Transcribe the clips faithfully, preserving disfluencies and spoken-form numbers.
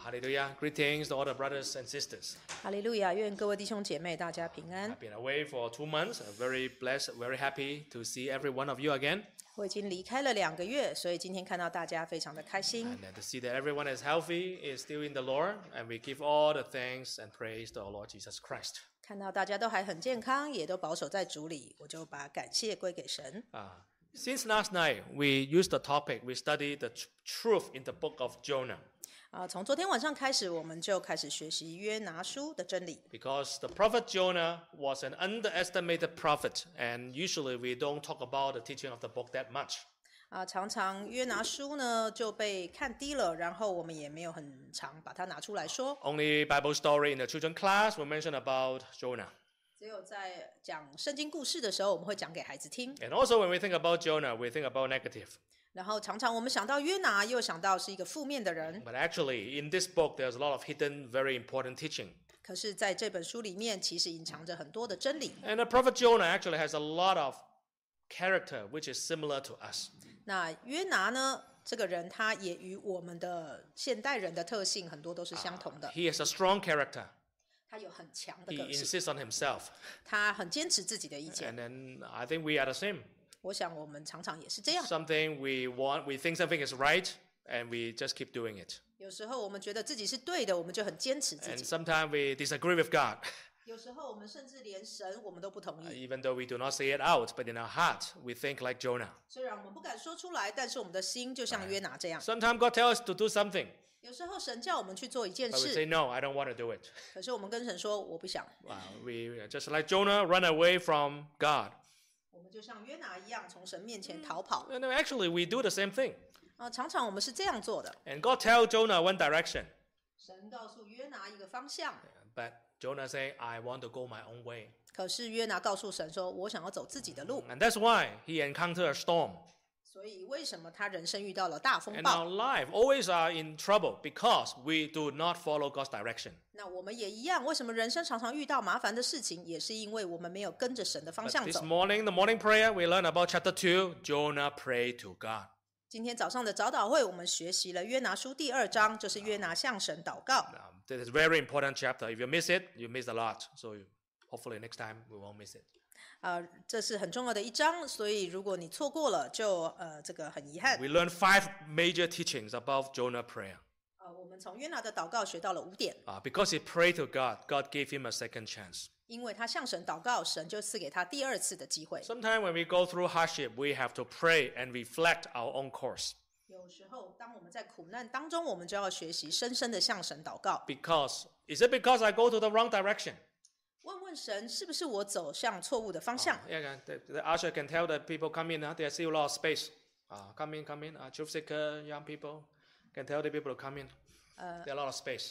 Hallelujah. Greetings to all the brothers and sisters. 哈利路亚！愿各位弟兄姐妹大家平安 I've。been away for two months. I'm very blessed, very happy to see every one of you again. 我已经离开了两个月，所以今天看到大家非常的开心 And。uh, to see that everyone is healthy, is still in the Lord. And we give all the thanks and praise to our Lord Jesus Christ. 看到大家都还很健康，也都保守在主里，我就把感谢归给神。 Uh, since last night, we used the topic, we studied the tr- truth in the book of Jonah. 啊，从昨天晚上开始，我们就开始学习约拿书的真理。 Because the prophet Jonah was an underestimated prophet. And usually we don't talk about the teaching of the book that much. 啊，常常约拿书呢就被看低了，然后我们也没有很常把它拿出来说。 Only Bible story in the children class will mention about Jonah. 只有在讲圣经故事的时候，我们会讲给孩子听。 And also when we think about Jonah, we think about negative. 然后常常我们想到约拿，又想到是一个负面的人。 But actually, in this book, there's a lot of hidden, very important teaching. 可是在这本书里面，其实隐藏着很多的真理。 And the prophet Jonah actually has a lot of character which is similar to us. 那约拿呢，这个人他也与我们的现代人的特性很多都是相同的。 He has a strong character. 他有很强的 He 个性， insists on himself. 他很坚持自己的意见。 And then I think we are the same. 我想我们常常也是这样。 Something we want, we think something is right, and we just keep doing it. 有时候我们觉得自己是对的，我们就很坚持自 And 己。 sometimes we disagree with God. 有时候我们甚至连神我们都不同意。 Even though we do not say it out, but in our heart, we think like Jonah. 虽然我们不敢说出来，但是我们的心就像约拿这样。 Sometimes God tells us to do something, 有时候神叫我们去做一件 but we 事， say, no, I don't want to do it. 可是我们跟神说我不想。 Wow, we just like Jonah, run away from God. 我们就像约拿一样，从神面前逃跑。 And actually, we do the same thing. 啊，常常我们是这样做的。 And God tells Jonah one direction, 神告诉约拿一个方向， but Jonah say, I want to go my own way. 可是约拿告诉神说：“我想要走自己的路。 And that's why he encountered a storm. ” 所以为什么他人生遇到了大风 And 暴？ our life always are in trouble because we do not follow God's direction. 那我们也一样，为什么人生常常遇到麻烦的事情，也是因为我们没有跟着神的方 But 向 this 走。 morning, the morning prayer, we learn about chapter two, Jonah prayed to God. 今天早上的早祷会，我们学习了约拿书第二章，就是约拿向神祷告。 Um, this is a very important chapter. If you miss it, you miss a lot. So you, hopefully next time we won't miss it. 啊、这是很重要的一章，所以如果你错过了，就呃这个很遗憾。 We learn five major teachings about Jonah prayer. 呃，我们从约拿的祷告学到了五点， Uh, because he prayed to God, God gave him a second chance. 因为他向神祷告，神就赐给他第二次的机会。 Sometimes when we go through hardship, we have to pray and reflect our own course. 有时候，当我们在苦难当中，我们就要学习深深的向神祷告， Because, is it because I go to the wrong direction? 问问神是不是我走向错误的方向。 Yeah, the, the usher can tell the people come in, huh? There's still a lot of space. Uh, come in, come in. Uh, truth seeker, young people can tell the people to come in. There's a lot of space.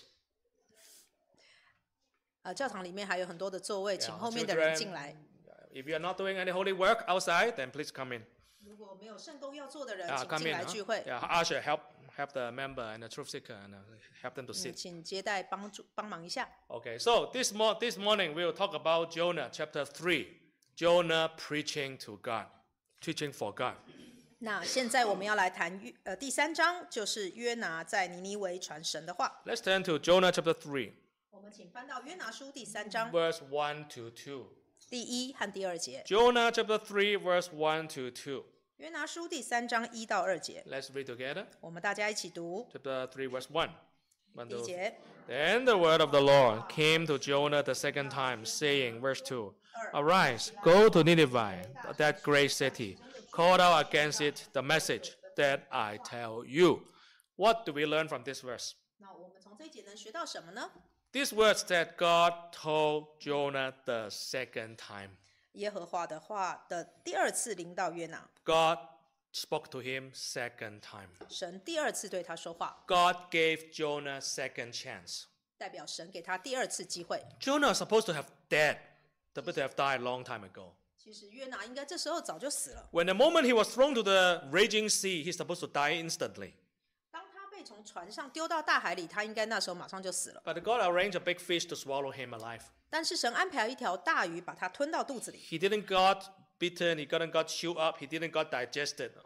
呃，教堂里面还有很多的座位，请 Yeah, 后面的人 children, 进来。 if you are not doing any holy work outside, then please come in. 如果没有圣工要做的人， Uh, 请 come 进 in. 来 huh? 聚会。 Yeah, usher, help help the member and the truth seeker and uh, help them to 嗯 sit. 请接待帮助帮忙一下。 Okay, so this, mo- this morning we will talk about Jonah chapter three. Jonah preaching to God, teaching for God. 那现在我们要来谈约呃第三章，就是约拿在尼尼微传神的话。 Let's turn to Jonah chapter three, 我们请翻到约拿书第三章 verse one to two. 第一和第二节。 Jonah chapter three, verse one to two. 约拿书第三章一到二节， Let's read together. 我们大家一起读。 Chapter three, verse one. One 第一 to- 节， Then the word of the Lord came to Jonah the second time, saying, verse two, Arise, go to Nineveh, that great city, call out against it the message that I tell you. What do we learn from this verse? 那我们从这一节能学到什么呢？ These words that God told Jonah the second time. 耶和华的话的第二次临到约拿， God spoke to him second time. 神第二次对他说话， God gave Jonah second chance. 代表神给他第二次机会。 Jonah was supposed to have died, supposed to have died a long time ago. 其实约拿应该这时候早就死了。 When the moment he was thrown to the raging sea, he's supposed to die instantly. 当他被从船上丢到大海里，他应该那时候马上就死了。 But God arranged a big fish to swallow him alive. 但是神安排了一条大鱼，把他吞到肚子里。 He didn't got bitten, he didn't got chewed up, he didn't got digested.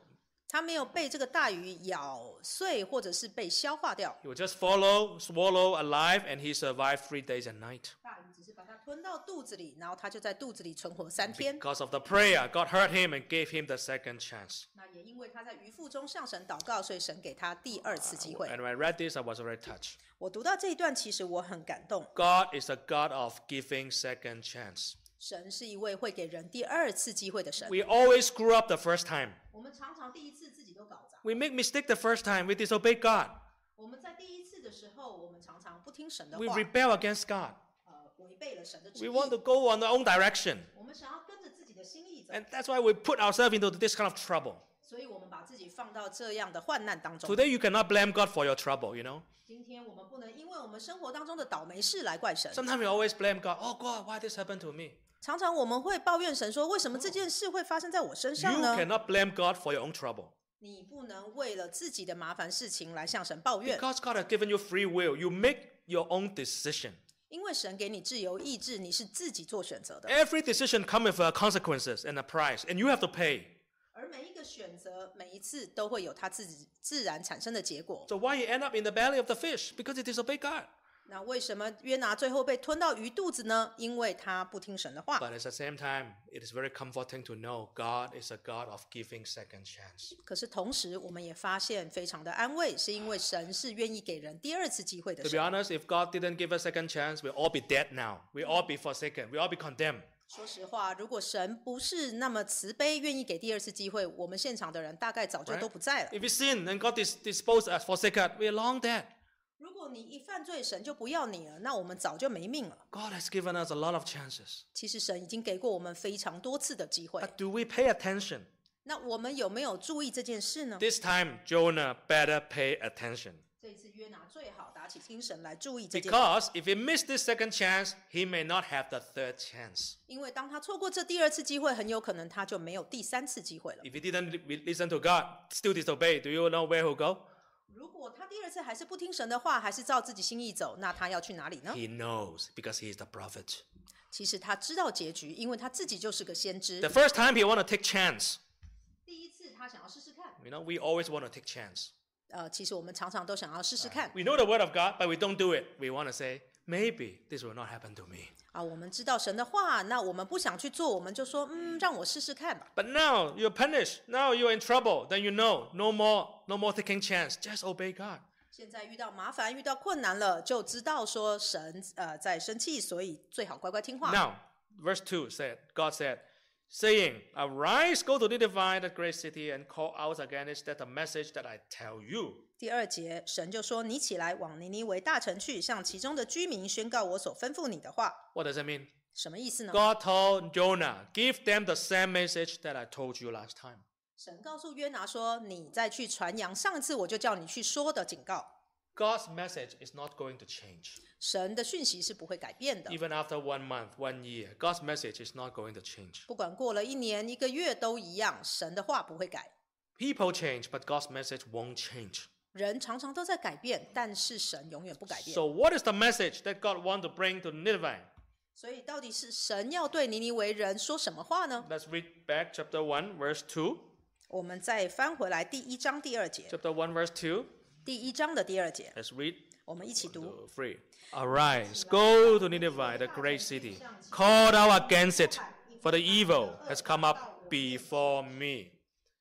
他没有被这个大鱼咬碎，或者是被消化掉。 He would just follow, swallow alive, and he survived three days and night. 大鱼只是把它吞到肚子里，然后他就在肚子里存活三天。 Because of the prayer, God heard him and gave him the second chance. 那也因为他在鱼腹中向神祷告，所以神给他第二次机会。 And when I read this, I was very touched. 我读到这一段，其实我很感动。 God is a God of giving second chance. 神是一位会给人第二次机会的神。 We always screw up the first time. 我们常常第一次自己都搞砸。 We make mistake the first time. We disobey God. 我们在第一次的时候，我们常常不听神的 We 话， rebel against God. 呃，违背了神的旨 We 意。 want to go on our own direction. 我们想要跟着自己的心意走， And that's why we put ourselves into this kind of trouble. 所以我们把自己放到这样的患难当中。 Today, you cannot blame God for your trouble, you know. 今天我们不能因为我们生活当中的倒霉事来怪神。 Sometimes we always blame God. Oh, God, why this happened to me? 常常我们会抱怨神说：“为什么这件事会发生在我身 You 上呢？” cannot blame God for your own trouble. 你不能为了自己的麻烦事情来向神抱怨， Because God has given you free will. You make your own decision. 因为神给你自由意志，你是自己做选择的。 Every decision comes with uh, consequences and a price, and you have to pay. 而每一个选择，每一次都会有它自己自然产生的结果。 So why you end up in the belly of the fish? Because you disobey God. 那为什么约拿最后被吞到鱼肚子呢？因为他不听神的话。 But at the same time, it is very comforting to know God is a God of giving second chance. 可是同时，我们也发现非常的安慰，是因为神是愿意给人第二次机会的 To be 神。 honest, if God didn't give us second chance, we'll all be dead now. We'll all be forsaken. We'll all be condemned. 说实话，如果神不是那么慈悲，愿意给第二次机会，我们现场的人大概早就 Right? 都不在了。 If we sin and God dis- dispose us, forsake us, we're long dead. 如果你一犯罪，神就不要你了，那我们早就没命了。 God has given us a lot of chances. 其实神已经给过我们非常多次的机会， But do we pay attention? 那我们有没有注意这件事呢？ This time, Jonah better pay attention. 这一次约拿最好打起精神来注意这件事， Because if he missed this second chance, he may not have the third chance. 因为当他错过这第二次机会，很有可能他就没有第三次机会了。 If he didn't li- listen to God, still disobey, do you know where he'll go? 如果他第二次还是不听神的话，还是照自己心意走，那他要去哪里呢？ He knows because he is the prophet. 其实他知道结局，因为他自己就是个先知 The。first time he want to take chance. 第一次他想要试试看， You know, we always want to take chance. 呃，其实我们常常都想要试试看 We know the word of God, but we don't do it. We want to say, maybe this will not happen to me. 啊。我们知道神的话，那我们不想去做，我们就说，嗯，让我试试看吧。 But now you're punished. Now you're in trouble. Then you know, no more, no more taking chance. Just obey God. 现在遇到麻烦、遇到困难了，就知道说神呃在生气，所以最好乖乖听话。 Now, verse two said, God said, saying, Arise, go to Nineveh, that great city, and call out against that the message that I tell you. 第二节，神就说：“你起来，往尼尼微大城去，向其中的居民宣告我所吩咐你的话。 What does it mean? ” 什么意思呢？ God told Jonah, give them the same message that I told you last time. 神告诉约拿说：“你再去传扬上一次我就叫你去说的警告。 God's message is not going to change. 神的讯息是不会改变的， Even after one month, one year, God's message is not going to change. 不管过了一年、一个月都一样，神的话不会改。 People change, but God's message won't change. 人常常都在改变，但是神永远不改变。 So what is the message that God wants to bring to Nineveh? 所以，到底是神要对尼尼微人说什么话呢？ Let's read back chapter one, verse two. 我们再翻回来第一章第二节， Chapter one, verse two. 第一章的第二节， Let's read. 我们一起读。 Two, three. Arise, go to Nineveh, the great city. Call out against it, for the evil has come up before me.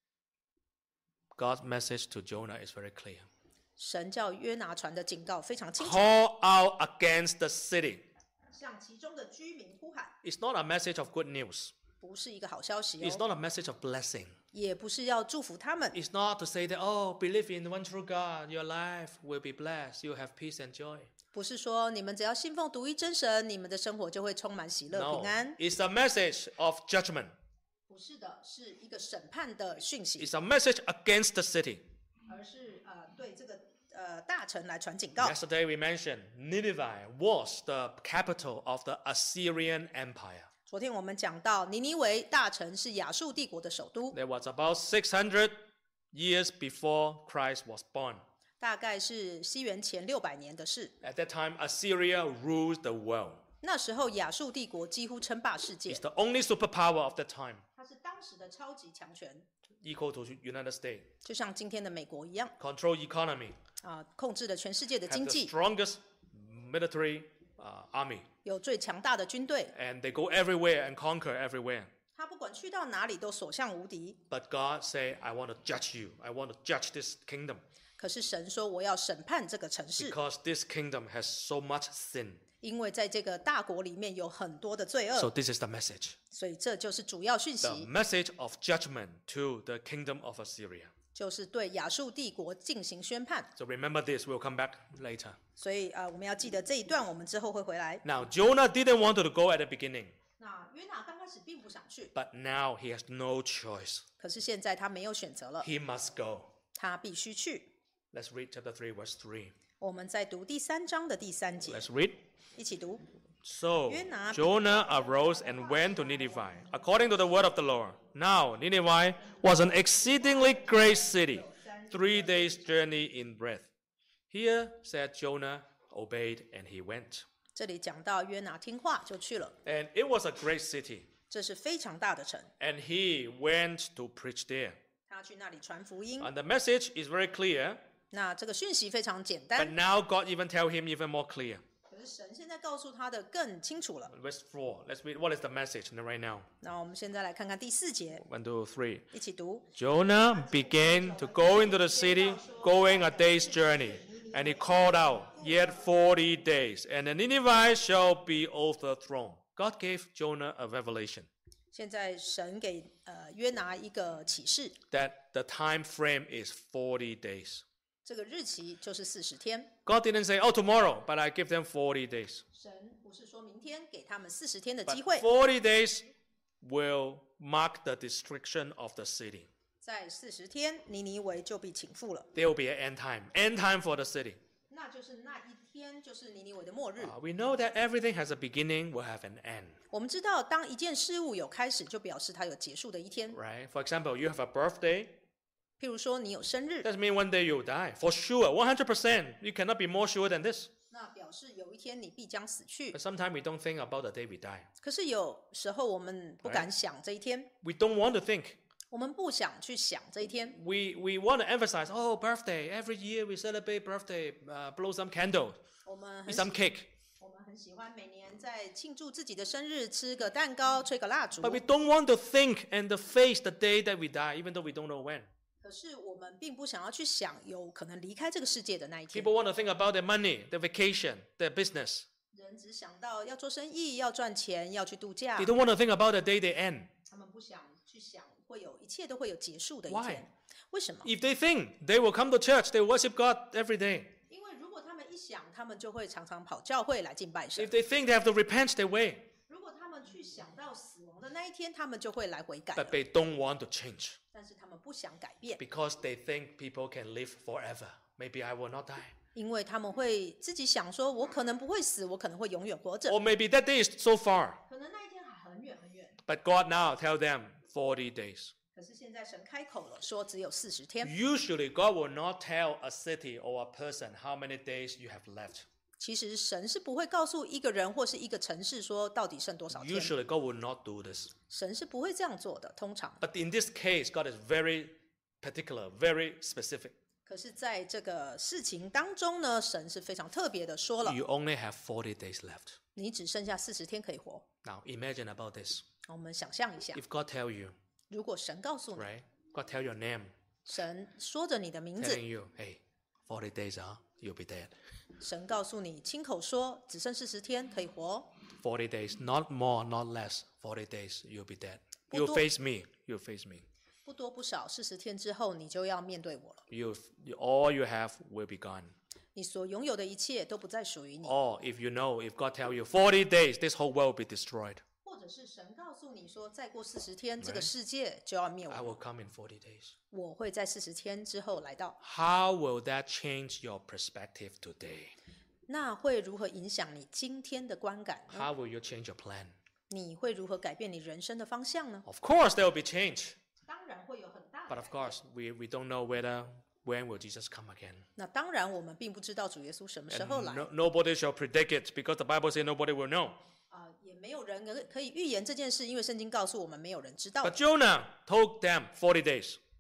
God's message to Jonah is very clear. 神叫约拿传的警告非常清楚， Call out against the city. 向其中的居民呼喊， It's not a message of good news. 不是一个好消息 It's 哦， not a message of blessing. 也不是要祝福他们， It's not to say that, oh, believe in one true God, your life will be blessed, you'll have peace and joy. 不是说你们只要信奉独一真神，你们的生活就会充满喜乐 No, 平安。 it's a message of judgment. 不是的，是一个审判的讯息， It's a message against the city. 而是呃对这个呃大臣来传警告。 Yesterday we mentioned Nineveh was the capital of the Assyrian Empire. 昨天我们讲到尼尼微大城是亚述帝国的首都， That was about six hundred years before Christ was born. 大概是西元前六百年的事。 At that time, Assyria ruled the world. 那时候亚述帝国几乎称霸世界 It's，the only superpower of that time. 它是当时的超级强权。 equal to United States, 就像今天的美国一样 control economy, 啊，控制了全世界的 have 经 the 济， strongest military uh, army, 有最强大的军队， and they go everywhere and conquer everywhere. 他不管去到哪里都所向无敌。 But God say, I want to judge you. I want to judge this kingdom 可是神说我要审判这个城市， because this kingdom has so much sin. 因为在这个大国里面有很多的罪 So 恶， this is the message. 所以这就是主要讯 The 息， message of judgment to the kingdom of Assyria. 就是对亚述帝国进行宣判。 So remember this, we'll come back later. 所以呃，我们要记得这一段，我们之后会回来。 Now, Jonah didn't want to go at the beginning, 那约拿刚开始并不想去， but now he has no choice. 可是现在他没有选择了， He must go. 他必须去。 Let's read chapter three, verse three. 我们在读第三章的第三节， Let's read. 一起读。 So Jonah- Jonah arose and went to Nineveh, according to the word of the Lord. Now Nineveh was an exceedingly great city, three days' journey in breadth. Here said Jonah, obeyed, and he went. 这里讲到约拿听话就去了， And it was a great city, 这是非常大的城， and he went to preach there. 他去那里传福音。 And the message is very clear, 那这个讯息非常简 but 单， now God even tell him even more clear. 可是神现在告诉他的更清楚了。 Verse four. Let's read what is the message right now. 那我们现在来看看第四节， One, two, three. 一起读。 Jonah began to go into the city, going a day's journey. And he called out, Yet forty days, and the Nineveh shall be overthrown. God gave Jonah a revelation 现在神给呃约拿一个启示， that the time frame is forty days. 这个日期就是四十天。 God didn't say, oh, tomorrow, but I give them forty days. 神不是说明天给他们四十天的 But 机会， forty days will mark the destruction of the city. 在四十天尼尼微就被倾覆了， There will be an end time, end time for the city. 那就是那一天就是尼尼微的末日。 Uh, we know that everything has a beginning, will have an end, 我们知道，当一件事物有开始，就表示它有结束的一天。 right? For example, you have a birthday. 譬如说，你有生日， Doesn't mean one day you'll die. For sure, one hundred percent. You cannot be more sure than this. 那表示有一天你必将死去 But。sometimes we don't think about the day we die. 可是有时候我们不敢想这一天， We don't want to think. 我们不想去想这一天。 We, we want to emphasize, oh, birthday. Every year we celebrate birthday, uh, blow some candles, 我们 eat 很 some 喜 cake. 我们很喜欢每年在庆祝自己的生日，吃个蛋糕，吹个蜡烛。 But we don't want to think and to face the day that we die, even though we don't know when. 可是我们并不想要去想有可能离开这个世界的那一天。 People want to think about their money, their vacation, their business. 人只想到要做生意、要赚钱、要去度假 They，don't want to think about the day they end. 他们不想去想会有一切都会有结束的一 Why? 天。为什么？ If they think, they will come to church, they worship God every day. 因为如果他们一想，他们就会常常跑教会来敬拜神 If。they think they have to repent their way, 如果他们去想到死亡的那一天，他们就会来悔改 but 了。 they don't want to change. 但是他们不想改变， Because they think people can live forever. Maybe I will not die. 因为他们会自己想说：“我可能不会死，我可能会永远活着。 Or maybe that day is so far. ” 可能那一天还很远很远。 But God now tell them forty days. 可是现在神开口了，说只有四十天。 Usually God will not tell a city or a person how many days you have left. 其实神是不会告诉一个人或是一个城市说到底剩多少天， Usually God will not do this. 神是不会这样做的。通常， But in this case, God is very particular, very specific. 可是在这个事情当中呢，神是非常特别的说了， You only have forty days left. 你只剩下四十天可以活。 Now imagine about this. 我们想象一下， If God tell you, 如果神告诉你， right? God tell your name, 神说着你的名字， telling you, hey, forty days, huh? You'll be dead. 神告诉你，亲口说只剩四十天可以活， forty days, not more, not less. forty days, you'll be dead. 不 You'll 多。 face me. You'll face me. 不多不少，四十天之后你就要面对我了。 You, you, all you have will be gone. 你所拥有的一切都不再属于你， Or if you know, if God tell you forty days, this whole world will be destroyed. 或者是神告诉你说，再过四十天，这个世界就要灭 I 亡。 will come in forty days. 我会在四十天之后来到， How will that change your perspective today? 那会如何影响你今天的观感呢？ How will you change your plan? 你会如何改变你人生的方向呢？ Of course, there will be change. 当然会有很大 But 的 of 改变。 course, we, we don't know whether, when will Jesus come again. 那当然，我们并不知道主耶稣什么时候 And 来 no, nobody shall predict it because the Bible says nobody will know. 啊、也没有人可可以预言这件事，因为圣经告诉我们，没有人知道 But。Jonah told them forty days.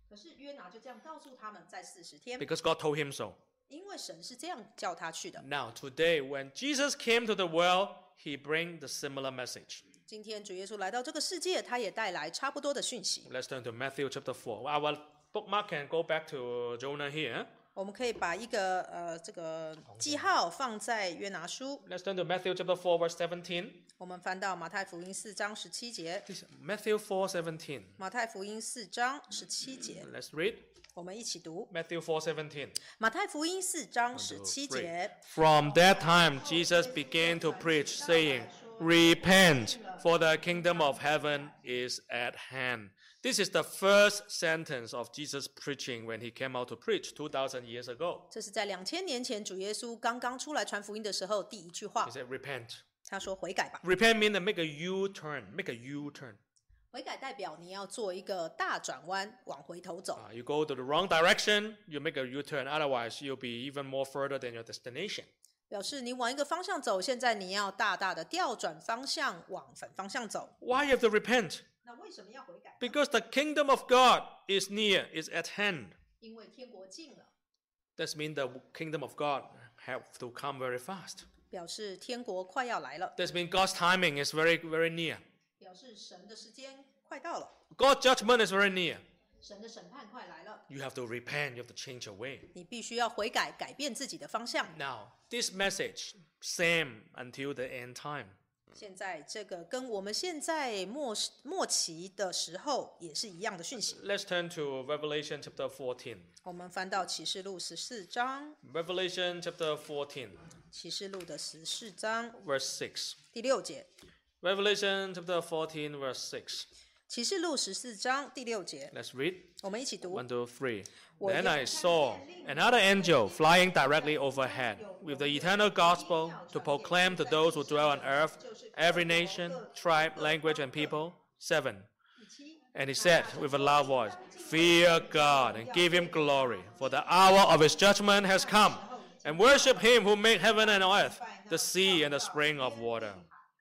可是约拿就这样告诉他们，在四十天， because God told him so. 因为神是这样叫他去的。 Now, today, when Jesus came to the world, he brings the similar message. 今天主耶稣来到这个世界，他也带来差不多的讯息。 Let's turn to Matthew chapter four. Our bookmark can go back to Jonah here. 我们可以把一个呃这个记号放在约拿书。 Let's turn to Matthew chapter four, verse seventeen. 我们翻到马太福音四章十七节。 This- Matthew four, seventeen. 马太福音四章十七节， Let's read. 我们一起读。 Matthew four, seventeen. 马太福音四章十七节。 From that time, Jesus began to preach, saying, Repent, for the kingdom of heaven is at hand. This is the first sentence of Jesus' preaching when he came out to preach two thousand years ago. 这是在两千年前主耶稣刚刚出来传福音的时候第一句话 He。said, Repent. 他说悔改吧。 Repent means make a U-turn, make a U-turn. 悔改代表你要做一个大转弯，往回头走。 Uh, you go to the wrong direction, you make a U-turn. Otherwise, you'll be even more further than your destination. 表示你往一个方向走，现在你要大大的调转方向，往反方向走。 Why you have to repent? 那为什么要悔改？ Because the kingdom of God is near, is at hand. 因为天国近了， That means the kingdom of God have to come very fast. 表示天国快要来了， That means God's timing is very, very near. 表示神的时间快到了， God's judgment is very near. 神的审判快来了。 You have to repent, you have to change your way. 你必须要悔改，改变自己的方向。 Now, this message, same until the end time. 现在这个跟我们现在末末期的时候也是一样的讯息。 Let's turn to Revelation chapter fourteen. 我们翻到启示录十四章， Revelation chapter fourteen, 启示录的十四章 verse six. 第六节。 Revelation chapter fourteen, verse six. 启示录十四章第六节， Let's read. 我们一起读。 One, two, three. Well, Then yeah. I saw another angel flying directly overhead with the eternal gospel to proclaim to those who dwell on earth, every nation, tribe, language, and people. Seven. And he said with a loud voice, Fear God and give him glory, for the hour of his judgment has come, and worship him who made heaven and earth, the sea and the spring of water.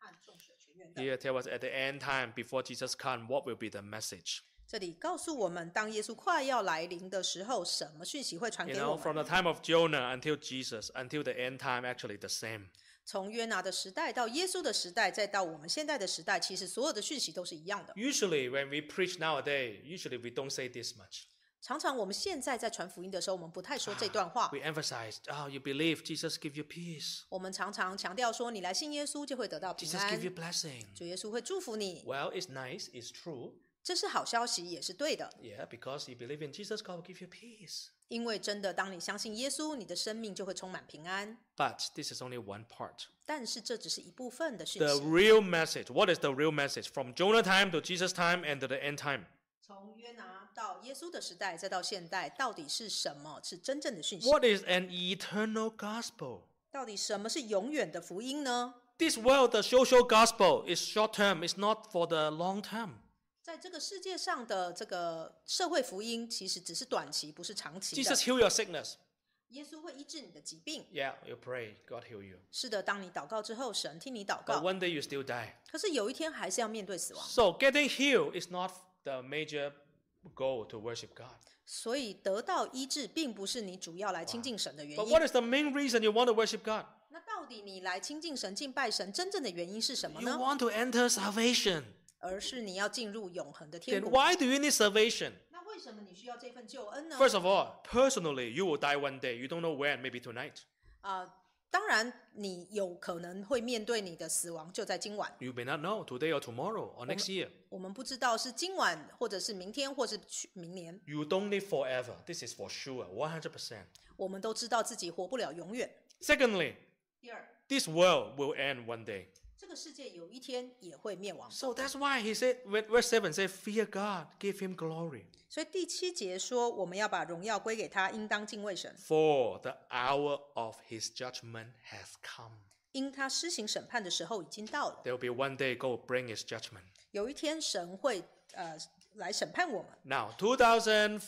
Here tell us at the end time, before Jesus comes, what will be the message. 这里告诉我们，当耶稣快要来临的时候，什么讯息会传 You 给 know, 我 from 们？ the time of Jonah until Jesus, until the end time, actually the same. 从约拿的时代到耶稣的时代，再到我们现在的时代，其实所有的讯息都是一样的。 Usually, when we preach nowadays, usually we don't say this much. 常常我们现在在传福音的时候，我们不太说这段话。 We emphasize, oh, you believe, Jesus give you peace. 我们常常强调说，你来信耶稣就会得到平 Jesus 安 give，you blessing. 主耶稣会祝福你。 Well, it's nice, it's true. 这是好消息，也是对的。 Yeah, because you believe in Jesus, God will give you peace. 因为真的，当你相信耶稣，你的生命就会充满平安。 But this is only one part. 但是这只是一部分的讯 The 息。 real message, what is the real message? From Jonah time to Jesus time and to the end time. 从约拿到耶稣的时代，再到现代，到底是什么是真正的讯息？ What is an eternal gospel? 到底什么是永远的福音呢？ This world, the social gospel is short term, it's not for the long term. 在这个世界上的这个社会福音，其实只是短期，不是长期的。 Jesus heal your sickness. 耶稣会医治你的疾病。 Yeah, you pray, God heal you. 是的，当你祷告之后，神听你祷 But 告。 one day you still die. 可是有一天还是要面对死亡， So getting healed is not the major goal to worship God. 所以得到医治并不是你主要来亲近神的原 But 因 what。is the main reason you want to worship God? 那到底你来亲近神、敬拜神真正的原因是什么 You 呢？ want to enter salvation. 而是你要进入永恒的天 Then 国。 why do you need salvation? 那为什么你需要这份救恩呢？ First of all, personally, you will die one day. You don't know when, maybe tonight. 啊、当然你有可能会面对你的死亡，就在今晚。 You may not know today or tomorrow or next year. 我们不知道是今晚，或者是明天，或是去明年。 You don't live forever. This is for sure, one hundred percent. 我们都知道自己活不了永远。 Secondly, 第二， this world will end one day. 这个世界有一天也会灭亡。 So that's why he said, verse seven says, Fear God, give him glory. 所以第七节说，我们要把荣耀归给他，应当敬畏神， For the hour of his judgment has come. 因他施行审判的时候已经到了。 There will be one day God will bring his judgment. 有一天神会呃来审判我们。 Now, two thousand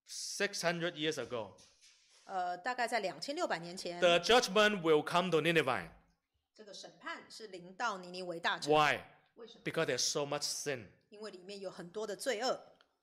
six hundred years ago, 呃，大概在两千六百年前， the judgment will come to Nineveh. 这个审判是临到尼尼微大城。 Why? 为什么？ Because there's so much sin. 因为里面有很多的罪恶。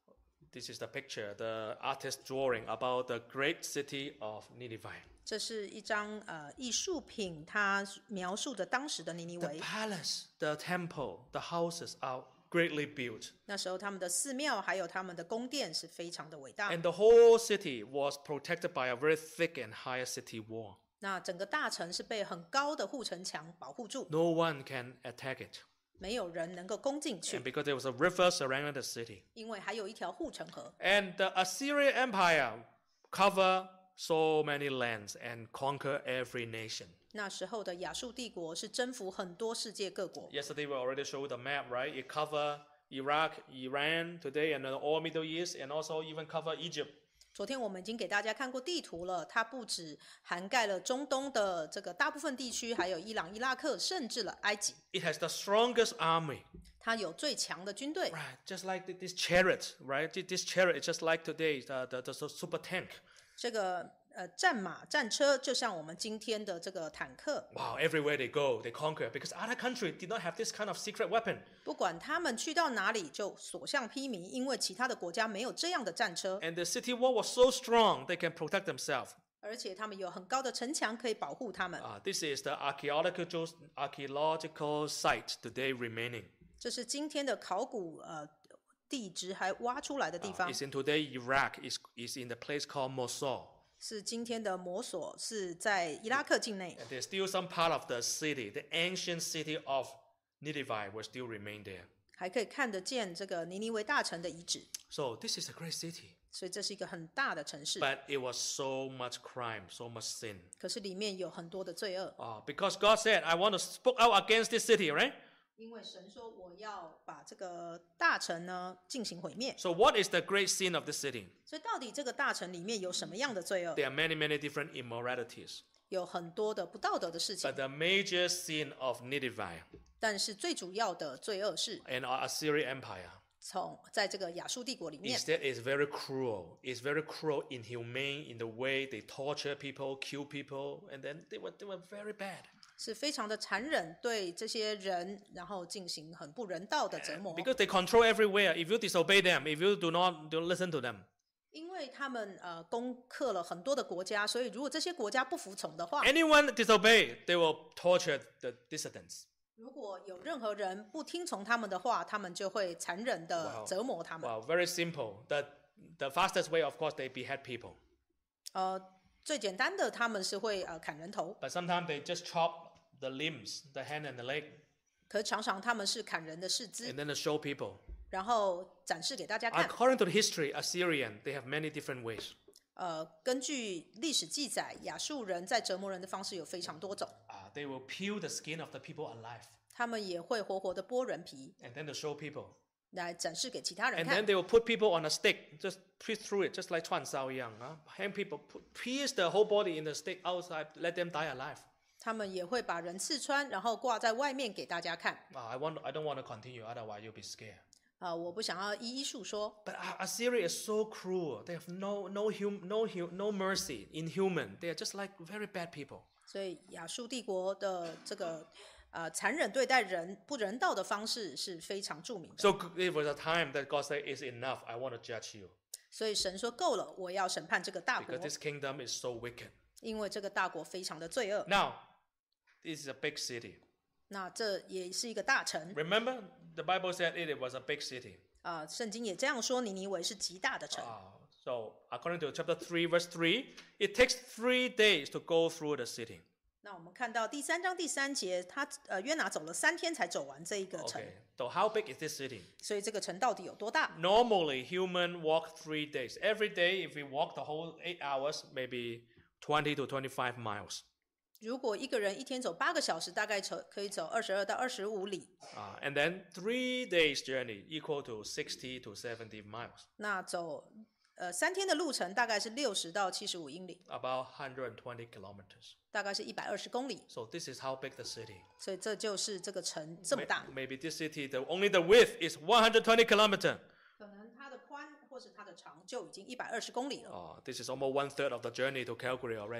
This is the picture the artist drawing about the great city of Nineveh. 这是一张呃艺术品，它描述着当时的尼尼 The 微。 palace, the temple, the houses are greatly built. 那时候他们的寺庙还有他们的宫殿是非常的伟大。 And the whole city was protected by a very thick and high city wall. 那整个大城是被很高的护城墙保护住， No one can attack it. 没有人能够攻进 And 去， because there was a river surrounding the city. 因为还有一条护城河。 And the Assyrian Empire covered so many lands and conquered every nation. 那时候的亚述帝国是征服很多世界各国。 Yesterday we already showed the map, right? It covered Iraq, Iran today, and all Middle East, and also even cover Egypt. 昨天我们已经给大家看过地图了，它不止涵盖了中东的这个大部分地区，还有伊朗、伊拉克，甚至了埃及。 It has the strongest army, 它有最强的军队， right? Just like th- this chariot, right? Th- This chariot is just like today, the, the, the super tank. 这个呃战马、战车就像我们今天的这个坦克， Wow, everywhere they go, they conquer because other countries did not have this kind of secret weapon. 不管他们去到哪里就所向披靡，因为其他的国家没有这样的战车， And the city wall was so strong, they can protect themselves. 而且他们有很高的城墙可以保护他们。 Uh, this is the archaeological, archaeological site today remaining. 这是今天的考古呃地质还挖出来的地 Uh, 方， it's in today Iraq, is is in the place called Mosul. 是今天的摩索，是在伊拉克境内。 And there's still some part of the city, the ancient city of Nineveh will still remain there. 还可以看得见这个尼尼微大城的遗址， So this is a great city. 所以这是一个很大的城市。 But it was so much crime, so much sin. 可是里面有很多的罪恶， Uh, because God said, I want to speak out against this city, right? 因为神说我要把这个大城呢进行毁灭。 So what is the great sin of this city? 所以到底这个大城里面有什么样的罪恶？ There are many, many different immoralities. 有很多的不道德的事情 But，the major sin of Nineveh 但是最主要的罪恶是 and our Assyrian Empire 从在这个亚述帝国里面 is，that it's very cruel. It's very cruel, inhumane in the way they torture people, kill people, and then they were, they were very bad. 是非常的残忍，对这些人然后进行很不人道的折磨， Because they control everywhere. If you disobey them, if you do not don't listen to them, 因为他们呃攻克了很多的国家，所以如果这些国家不服从的话， anyone disobey, they will torture the dissidents. 如果有任何人不听从他们的话，他们就会残忍的 Wow. 折磨他们。 Wow, very simple. The the fastest way, of course, they behead people. 呃，最简单的，他们是会呃砍人头， But sometimes they just chop the limbs, the hand and the leg, 可是常常他们是砍人的四肢 and，then they show people. 然后展示给大家看。 According to the history, Assyrian, they have many different ways. 呃，根据历史记载，亚述人在折磨人的方式有非常多种， Uh, they will peel the skin of the people alive, 他们也会活活的剥人皮 and then to show people. 来展示给其他人 And 看 then。they will put people on a stick, just priest through it, just like Chuan Sao Yang. Huh? Hang people, put, pierce the whole body in the stick outside, let them die alive. 他们也会把人刺穿，然后挂在外面给大家看。 Uh, I want, I don't want to continue, otherwise you'll be scared. 啊、我不想要一一述说， But uh, Assyria is so cruel. They have no, no, hum, no, hum, no mercy, inhuman. They are just like very bad people. 所以亚述帝国的这个呃残忍对待人、不人道的方式是非常著名的。 So it was a time that God said, "It's enough. I want to judge you 所以神说够了，我要审判这个大国 because，this kingdom is so wicked." 因为这个大国非常的罪恶。 Now, this is a big city. 那这也是一个大城 Remember, the Bible said it, it was a big city. 啊、圣经也这样说，尼尼微是极大的城。 Uh, so, according to chapter three, verse three, it takes three days to go through the city. 那我们看到第三章第三节，他呃约拿走了三天才走完这一个城 Okay. So, how big is this city? 所以这个城到底有多大？ Normally, human walk three days. Every day, if we walk the whole eight hours, maybe twenty to twenty-five miles. 如果一个人一天走八个小时，大概走可以走二十二到二十五里。 Uh, and then three days journey equal to sixty to seventy miles, 那走呃三天的路程大概是六十到七十五英里， about one hundred twenty kilometers. 大概是一百二十公里。 So this is how big the city. 所以这就是这个城这么 May- 大。 Maybe this city, the, only the width is one hundred twenty kilometers. 可能它的宽或是它的长就已经一百二十公里了。 Oh, this is almost one third of the journey to Calgary already.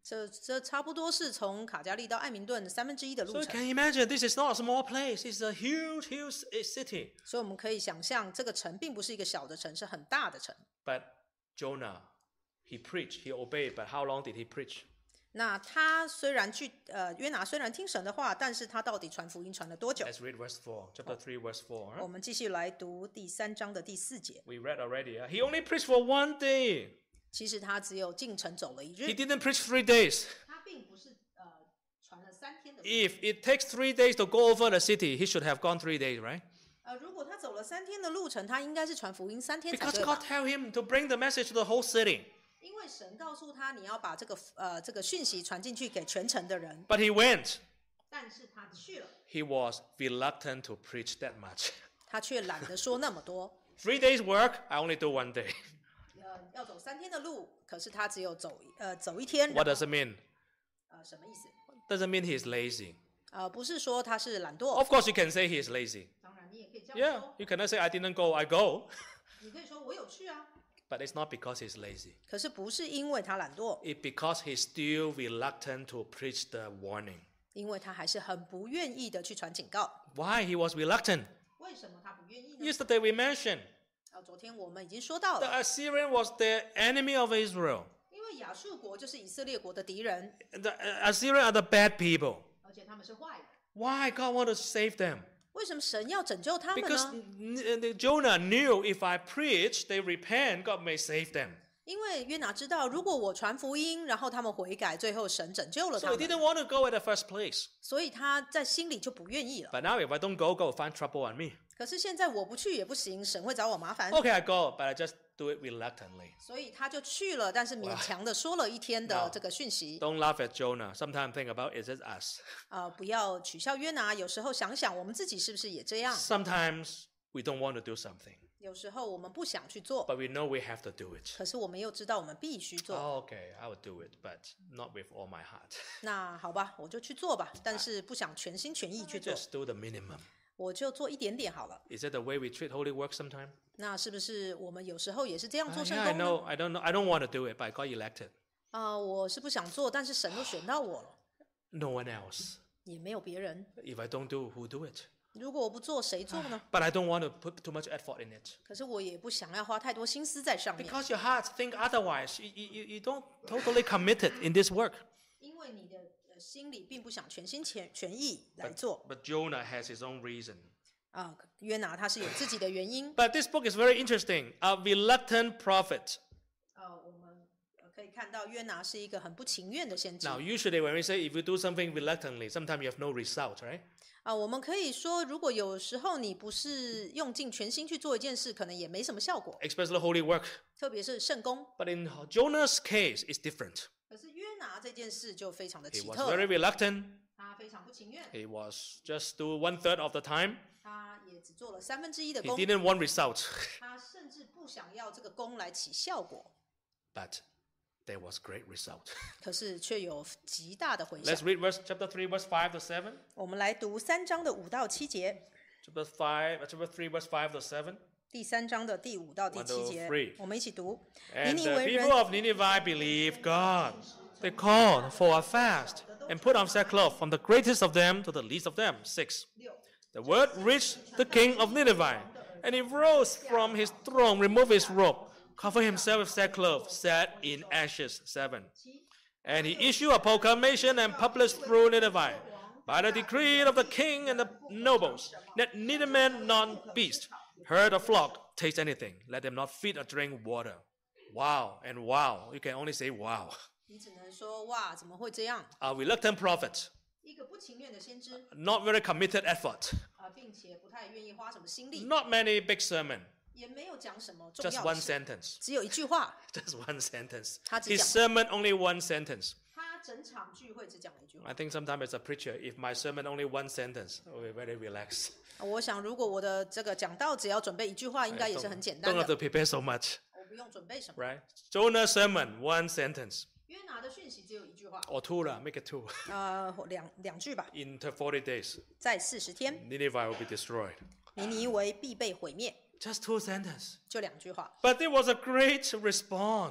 这这差不多是从卡加利到艾明顿三分之一的 So 路 you 程。 can imagine this is not a small place. It's a huge, huge city. 所以我们可以想象，这个城并不是一个小的城，是很大的城。 But Jonah, he preached, he obeyed, but how long did he preach? 那他虽然去呃约拿虽然听神的话，但是他到底传福音传了多久？ Let's read verse four, chapter three, verse four. huh? 我们继续来读第三章的第四节。 We read already. huh? He only preached for one day. 其实他只有进城走了一 He 日， didn't preach three days. 他并不是呃传了三天的。 If it takes three days to go over the city, he should have gone three days, right? 呃，如果他走了三天的路程，他应该是传福音三天才 Because 对 God 吧？ tell him to bring the message to the whole city. 因为神告诉他，你要把这个呃这个讯息传进去给全城的人。 But he went. 但是他去了， He was reluctant to preach that much. 他却懒得说那么多。 Three days work, I only do one day. 呃，要走三天的路，可是他只有走呃走一天。 What does it mean? 呃，什么意思？ Doesn't mean he's lazy. 呃，不是说他是懒惰。 Of course, you can say he is lazy. 当然，你也可以这样 Yeah, 说。 you cannot say I didn't go, I go. 你可以说我有去啊， But it's not because he's lazy. 可是不是因为他懒惰， It's because he's still reluctant to preach the warning. 因为他还是很不愿意的去传警告。 Why he was reluctant? 为什么他不愿意呢？ Yesterday we mentioned 呃，昨天我们已经说到 the 了， Assyrian was the enemy of Israel. 因为亚述国就是以色列国的敌人， The uh, Assyrian are the bad people. 而且他们是坏人。 Why God want to save them? 为什么神要拯救他们 Because 呢？ n- n- Jonah knew if I preach, they repent, God may save them. 因为约拿知道，如果我传福音，然后他们悔改，最后神拯救了 So 他 he 们， didn't want to go at the first place. 所以他在心里就不愿意了。 But now if I don't go, God will find trouble on me. 可是现在我不去也不行，神会找我麻烦， Okay, I go, but I just do it reluctantly. 所以他就去了，但是勉强的说了一天的这个讯息。 Don't laugh at Jonah. Sometimes think about, is it us? 啊、不要取笑约拿，有时候想想我们自己是不是也这样？ Sometimes we don't want to do something, 有时候我们不想去做， but we know we have to do it. 可是我们又知道我们必须做。 Oh, okay, I will do it, but not with all my heart. 那好吧，我就去做吧，但是不想全心全意去做， Just do the minimum. 我就做一点点好了。 Is that the way we treat holy work sometimes? 那是不是我们有时候也是这样 Uh, 做 yeah, 圣 I 工呢？ know, I don't know, I don't want to do it, but I got elected. 啊、我是不想做，但是神都选到我了， No one else. 也没有别人。 If I don't do, who do it? 如果我不做，谁做呢？ But I don't want to put too much effort in it. 可是我也不想要花太多心思在上面， Because your heart think otherwise. You, you, you don't totally committed in this work. 因为你的呃心里并不想全心全全意来做。 But Jonah has his own reason. 啊、约拿他是有自己的原因。 But this book is very interesting. A reluctant prophet. 呃，我们呃可以看到约拿是一个很不情愿的先知。 Now, usually when we say if you do something reluctantly, sometimes you have no result, right? 啊、我们可以说，如果有时候你不是用尽全心去做一件事，可能也没什么效果， Especially holy work. 特别是圣功。 But in Jonah's case, it's different. 可是约拿这件事就非常的 He 奇 was 特 very 了， reluctant. 他非常不情愿， He was just do one third of the time. 他也只做了三分之一的 He 功， didn't want result. 他甚至不想要这个功来起效果， But there was great result. 可是却有极大的回 Let's 响。 read verse chapter three, verse five to seven. 我们来读三章的五到七节， Chapter five, uh, chapter three, verse five to seven. 第三章的第五到第七 One 节 to three， 我们一起读。尼 And 尼 the 为人 people of Nineveh believed God. They called for a fast and put on sackcloth from the greatest of them to the least of them. Six. The word reached the king of Nineveh, and he rose from his throne, removed his robe, covered himself with sackcloth, sat in ashes. Seven. And he issued a proclamation and published through Nineveh, by the decree of the king and the nobles, that neither man nor beast, herd or flock, taste anything. Let them not feed or drink water. Wow and wow. You can only say wow. 你只能说哇，怎么会这样？ A reluctant prophet, 一个不情愿的先知 not very committed effort, 啊、并且不太愿意花什么心力， not many big sermon, 也没有讲什么重 just 要 one 的事， sentence. 只有一句话。 Just one sentence. 他只 His 讲 sermon only one sentence. 他整场聚会只讲了一句话。 I think sometimes as a preacher, if my sermon only one sentence, I will be very relaxed. 我想，如果我的这个讲道只要准备一句话，应该也是很简单 Don't have 的， to prepare so much, 我不用准备什么。 right? Jonah's sermon, one sentence. 约拿的讯息只有一句话， Or two, lah, make it two. 呃，两两句吧。 In forty days, 在四十天， Nineveh will be destroyed. 尼尼为必被毁灭， Just two sentences. 就两句话。 But there was a great response.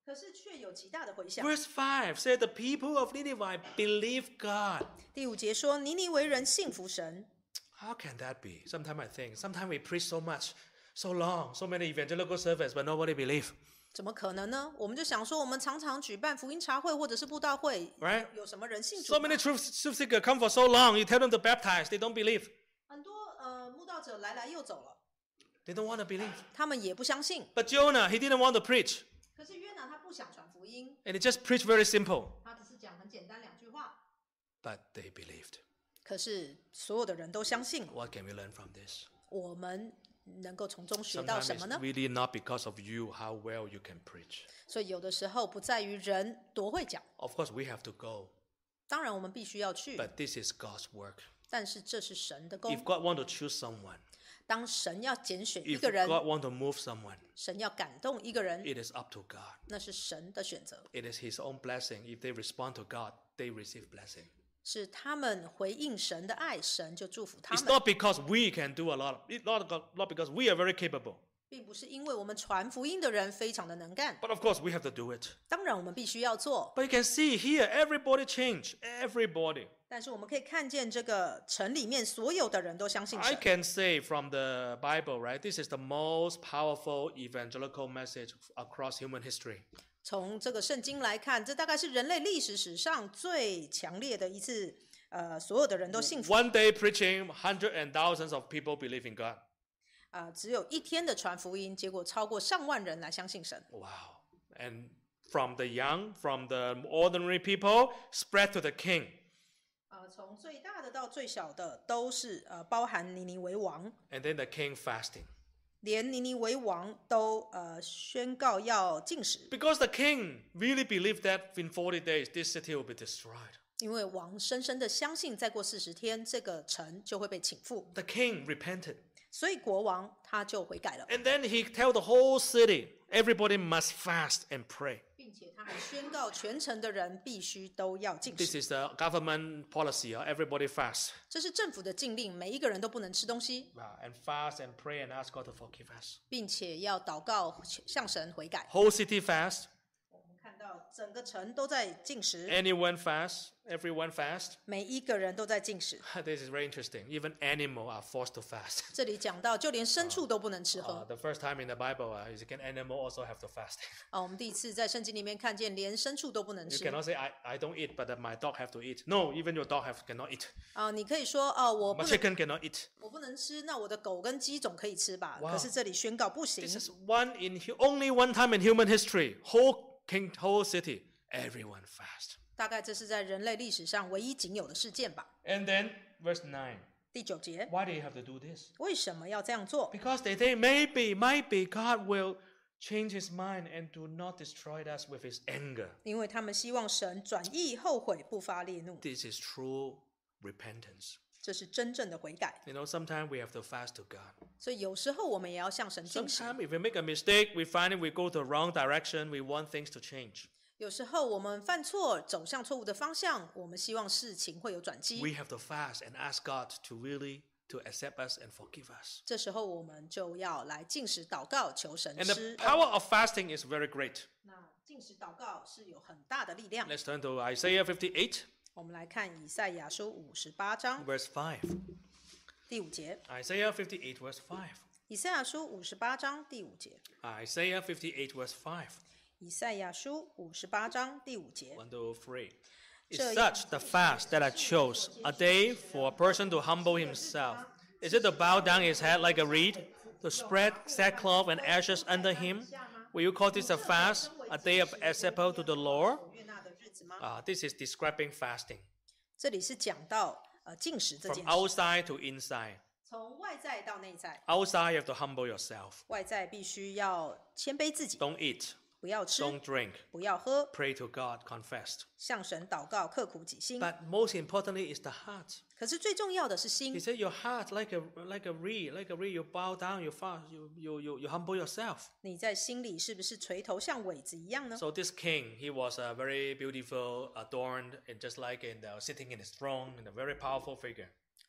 可是却有极大的回响。 Verse five said the people of Nineveh believed God. 第五节说，尼尼微人信服神。 How can that be? Sometimes I think, sometimes we preach so much, so long, so many evangelical service, but nobody believe. 怎么可能呢？我们就想说，我们常常举办福音茶会或者是布道会， Right? 有什么人信主 So 吗？ many truth, truth seekers come for so long, you tell them to baptize, they don't believe. 很多呃慕道者来来又走了， They don't want to believe. 他们也不相信。 But Jonah, he didn't want to preach. 可是约拿他不想传福音， And he just preached very simple. 他只是讲很简单两句话。 But they believed. 可是所有的人都相信， What can we learn from this? 我们能够从中学到 Sometimes 什 it's 么呢？ really not because of you how well you can preach. 所以有的时候不在于人多会讲， Of course, we have to go. 当然我们必须要去， But this is God's work. 但是这是神的 If 工。 God want to choose someone, 当神要拣选一 if 个人， God want to move someone, 神要感动一个人， it is up to God. 那是神的选择， It is His own blessing. If they respond to God, they receive blessing. 是他们回应神的爱，神就祝福他 It's 们， not because we can do a lot. It's not, not because we are very capable. 并不是因为我们传福音的人非常的能干， But of course, we have to do it. 当然我们必须要做。 But you can see here, everybody changed. Everybody. 但是我们可以看见这个城里面所有的人都相信 I 神。 can say from the Bible, right? This is the most powerful evangelical message across human history. 从这个圣经来看，这大概是人类历史史上最强烈的一次，呃，所有的人都信服。 One day preaching, hundreds and thousands of people believe in God. 啊、只有一天的传福音，结果超过上万人来相信神。 Wow. And from the young, from the ordinary people, spread to the king. 啊、从最大的到最小的，都是呃包含尼尼微王， And then the king fasting. 连尼尼微王都呃宣告要禁食， Because the king really believed that in forty days, this city will be destroyed. 因为王深深的相信，再过四十天，这个城就会被倾覆， The king repented. 所以国王他就悔改了， And then he tell the whole city, everybody must fast and pray. 并且他还宣告全城的人必须都要禁 This 食， is the government policy. uh, Everybody fast. 这是政府的禁令，每一个人都不能吃东西， Wow, and fast and pray and ask God to forgive us. 并且要祷告向神悔改。 Whole city fast. 我们看到整个城都在禁食， Anyone fast. Everyone fast. 每一个人都在禁食。 This is very interesting. Even animals are forced to fast. 这里讲到，就连牲畜都不能吃 Uh, 喝。 the first time in the Bible, uh, is can animal also have to fast. 啊，我们第一次在圣经里面看见，连牲畜都不能 You 吃。 cannot say I, I don't eat, but uh, my dog have to eat. No, even your dog have cannot eat. 啊，你可以说哦，我不 My 能， chicken cannot eat. 我不能吃，那我的狗跟鸡总可以吃吧？ 哇可是这里宣告不行 This。is one in hu- only one time in human history. Whole king, whole city, everyone fast. 大概这是在人类历史上唯一仅有的事件吧。 And then verse nine. 第九节， Why do you have to do this? 为什么要这样做？ Because they think maybe, might be God will change his mind and do not destroy us with his anger. 因为他们希望神转意后悔，不发烈怒， This is true repentance. 这是真正的悔改。 You know, sometimes we have to fast to God. 所以有时候我们也要向神进食。 Sometimes if we make a mistake, we find it we go the wrong direction, we want things to change. 有时候我们犯错，走向错误的方向，我们希望事情会有转机。 We have to fast and ask God to really to accept us and forgive us. 这时候我们就要来进食祷告，求神 And the 施恩。 power of fasting is very great. 那进食祷告是有很大的力量。 Let's turn to Isaiah fifty-eight, 我们来看以赛亚书五十八章 verse five. 第五节。 Isaiah fifty-eight, verse five. 以赛亚书五十八章第五节。 Isaiah fifty-eight, verse five. 以赛亚书五十八章第五节。 One, two, three. It's 这样 such the fast that I chose, a day for a person to humble himself. Is it to bow down his head like a reed, to spread sackcloth and ashes under him? Will you call this a fast, a day of acceptable to the Lord? 悦纳的日子吗？ Uh, this is describing fasting 这里是讲到呃进食这 from 件事， outside to inside. 从外在到内在。 Outside, you have to humble yourself. 外在必须要谦卑自己， Don't eat, 不要吃， don't drink. 不要喝， Pray to God, confess. 向神祷告，刻苦己心。 But most importantly is the heart. 可是最重要的是 He 心。 said, your heart like a like a reed, like a reed. You bow down, you fast, you you you, you humble yourself. 你在心里是不是垂头像苇子一样呢？ So this king, he was a very beautiful, adorned, and just like in the, sitting in his throne, and a very powerful figure.